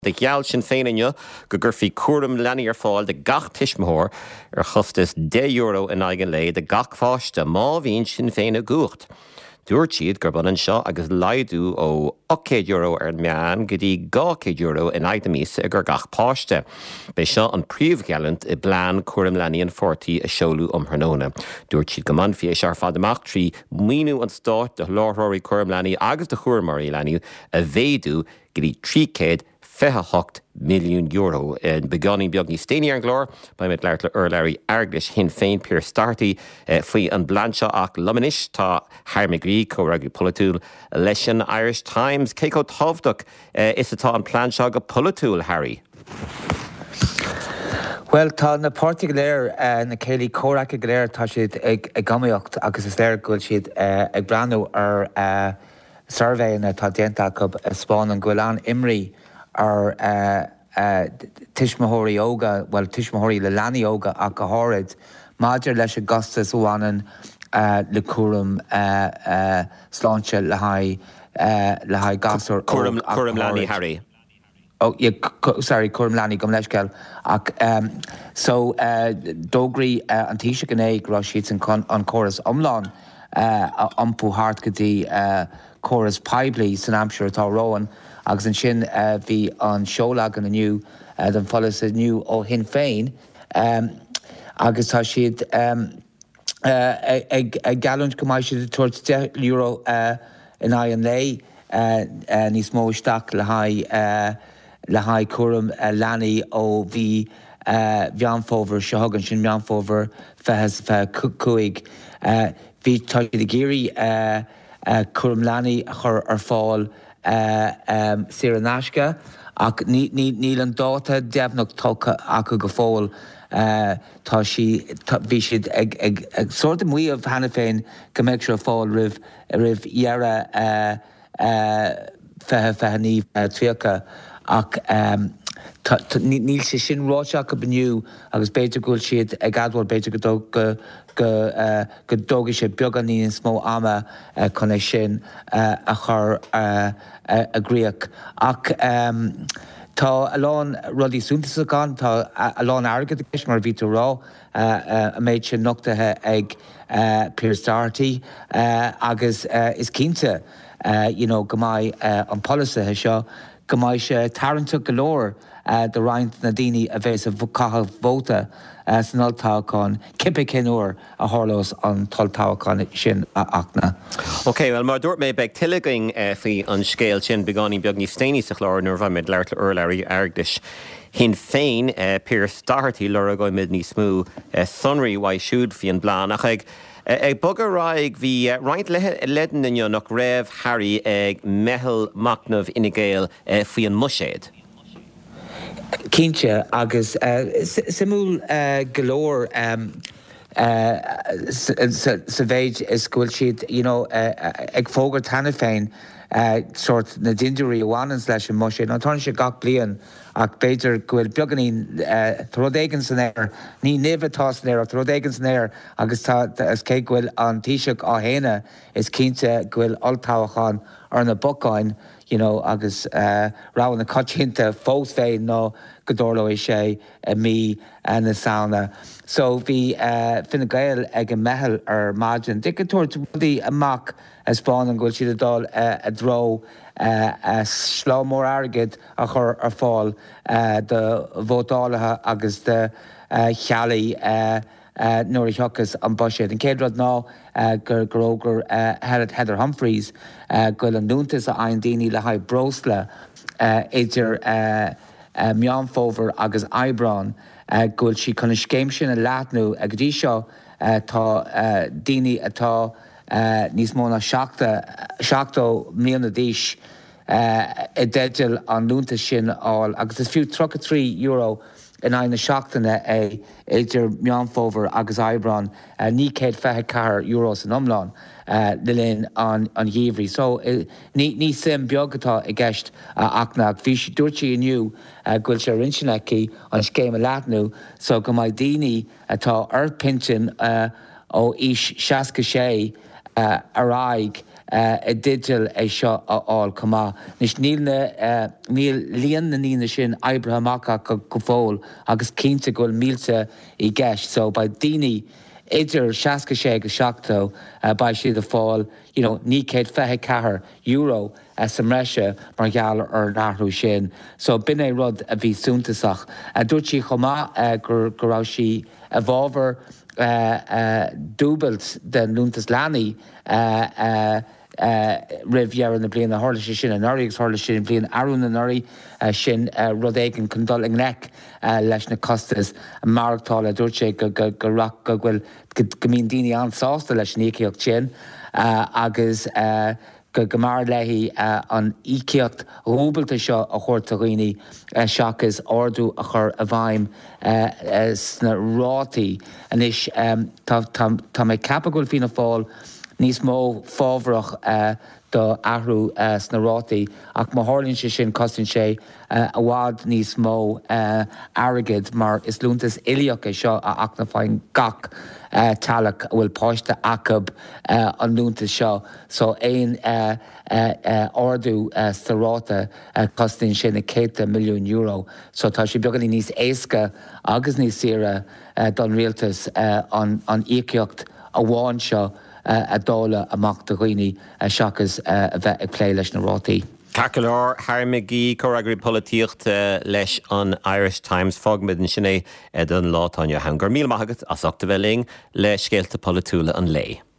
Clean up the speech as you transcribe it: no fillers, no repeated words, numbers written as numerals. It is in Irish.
De gheall sin féin inniu go gurfií cuaram leanaí ar fáil de gach tiismthór ar chustas €10 in aigen lei de gach fáiste má bhíonn sin féin a gúcht. Dúirt siad gur bunan seo agus laidú ó €8 ar meán go dtí €2 in aigeamís a gur gach páiste. Bei seo an príomhgheallant i blean cuaram leanaí an fortaí a seolú Thrionóna. Dúirt siad go man fí ar fad amach trí míú an stáit de láthróirí cuaram leanaí agus de chuairmarí leanaí a bhéadú go dtí €358 milliún in beganí beag ní stéine an glór, ba mit leir le Urlairí Arglis hin féin Pier Starty faoi an blanse ach lumanis tá Harmigrí córagu politúil leis an Irish Times. Céco tábhdach is atá an planseo go politúil, Harry? Well, tá na pártaí go léir na céilí córacha go léir tá siad ag gamaíocht agus is léir goil siad ag breanú ar survéine tá déanta go Spáin an Ghuileán Imrí ar tiismothirí óga, well tiismothirí le leanaí óga ach go háirid maidir leis a gastas uanan le cuaram sláinte le haid gasar cuaram leanaí, Harry. Oh, yeah, sorry, cuaram leanaí gom leisceil ach dógraí an tíise go éig rá siad an chóras omláin ampú hart go dtí chóras Paiblí san Aimseir atá róin agus an sin bhí an seolag an aniu den follas aniu ó hin féin agus tá siad ag galúint go maiid siad tuairt €10 in an lei níos mó isteach le haid cuaram leanaí ó bhí bheanfóver se hagann sin bheanfóver cuaig bhí tá siad géirí cuaram leanaí chur ar fáil Sir Nashka, ach níl an dáta deabhnach tócha acu go fóil tá bhí siad ag sort muíomh hena féin go méid seo fáil rih dhearra fehaníomh tríocha ach níl sé sin ráteach go bniu agus beidir gúil siad ag adhfuil beidir go dóga sé beagán ní smó ama chun é sin a chur agriach ach tá aláin rudí súntas aán tá aláin agad is mar ví rá a méid sin nochtathe ag Pier Starty agus is cínte go maiid an polisathe seo go maiid sé taranta golóir de roinnt na daoine a bheits a cathal vóta san altáchán cipe cinúir a thorlós an taltáchán sin achna. Ok, well mar dúirt méid beag tiiliging faoi an scéal sin beganí beag ní stéine sa chlár nuair bhaid leir le Urlairí Arglis. Hin féin Pier Starty le a goid mid ní smú sonraí wa siúd fi an blán ach ag bugad ráig bhí roinnt ledan inniu nach raibh Harry ag mehel macnamh ina gcéal faoi an muséad. Cínte agus simúl golóir sa bhéid is scoil siad ag fógart hena féin sort na dindirí bhhanan leis an muséad. Ná tá sé gach bliain ach beidir gohfuil beaganí tródéigen san air, ní nimhtá san air ach tródéigen san air agus tá is cé gohfuil an tíiseach á héine is cínte gohfuil altáchán ar na bocáin agus rá na coitianta fós féin nó godorló é sé mí na saona. So bhí Fine Gael ag an mehel ar maidin. Dic tuairt bhí amach Spáin an ghfuil siad adul a dro slá mór agad a chur ar fáil de bhótálathe agus de chealaí nuair a theachas an boisiad. An céadrad ná gur grógur Heather Humphreys goil an núntas a aon daoine le haid brosla idir meánfóver agus Eibreán goil si chuna scéim sin a leathnú ag dtí seo tá daoine atá níos mó na 7 mbliana d'aois i deideal an núntas sin áil agus is fiú €3 in aine seachtainna idir meánfóver agus Eibreán €924 an omláin le linn an dhéomhrí. So ní sim beagatá i gceist achna bhí si dúirtí inniu goil sé rinsineici an scéim a leathnú so go maiid daoine atá pintin ó ís 66 aráig digital é seo áil cumá. Nis níl líon na nína sin Abrahamach go fóil agus cínta goil mílte I gceist, so ba daoine idir 66 go 7 ba siad a fáil, ní céad fethe cethir euro sa mreise mar gheall ar nachrú sin. So bin é rud a bhí súntasach. Dúirt sí chomá gur raibh sí a bhábhar dúbalt den Lúntas Leanaí rihhear na bliana hála sin an áí hála sin blion arún na áí sin rud éigen chundul an nec leis na costas marachtála dúirte go bhfuil gomín daoine ansásta leis níceocht sin agus go mar leihí an íceocht rúbalta seo a chuirtaghine seachas ordú a chur a bhaim sna rátaí anis tá mé capagúil fina fáil níos mó fábhrach do ahrú sna rátaí ach má hálinn sé sin costain sé a bhád níos mó airgid mar is lúntas iliach é seo a ach na fáin gach talach bhfuil páiste acab an lúntas seo. So éon ordú sa ráta costain sin na 100 milliún euro. So tá sé beagán níos éasca agus níos saoire don rialtas an íceocht a bháin seo a dála amach do dhaoine seachas a bheith ag plé leis na rátaí. Cacalar Harmigí choragraí políocht leis an Irish Times fágmid sin é don látáine hangar míl maigad as achta bheling le scéalta politúla an lei.